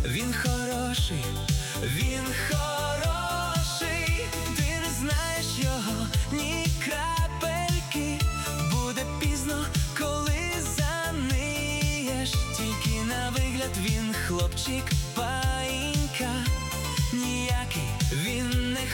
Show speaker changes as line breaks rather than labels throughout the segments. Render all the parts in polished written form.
Він хороший, він хороший, ти не знаєш його ні крапельки. Буде пізно, коли заниєш, тільки на вигляд він хлопчик паїнька. Ніякий він не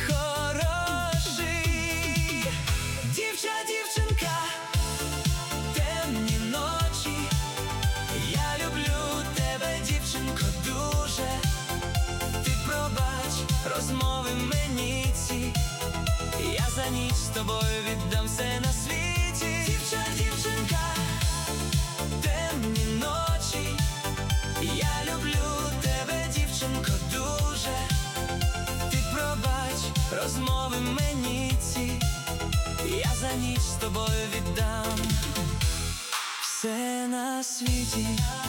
хороший. Дівчинка, темні ночі, я люблю тебе, дівчинко, дуже. Ти пробач розмови мені ці, я за ніч з тобою віддам все на світі. Дівчинка, темні ночі, я люблю тебе, дівчинко, дуже. Ти пробач розмови мені ці, я за ніч з тобою віддам все на світі.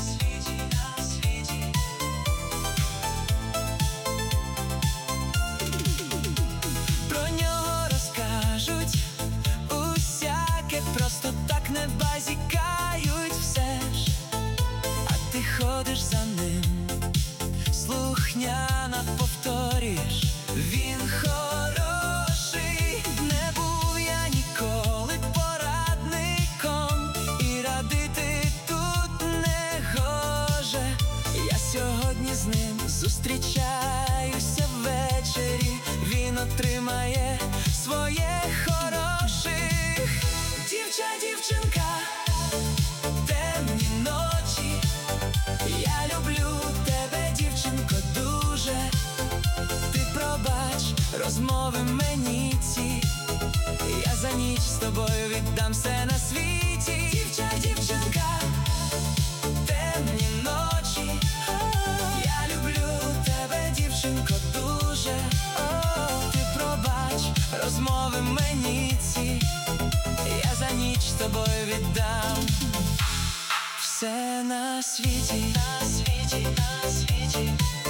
Про нього розкажуть усяке, просто так не базікають все ж. А ти ходиш за ним, слухняно повторюєш: він хороший. Не був я ніколи порадником, і радити тут не гоже. Я сьогодні з ним зустрічаюся ввечері, він отримає своє хороших. Дівчинка, темні ночі, я люблю тебе, дівчинко, дуже. Ти пробач розмови мені ці, я за ніч з тобою віддам все на світі. Дівчинка, темні ночі, я люблю тебе, дівчинко, дуже. Ти пробач розмови мені ці, я за ніч з тобою віддам все на світі.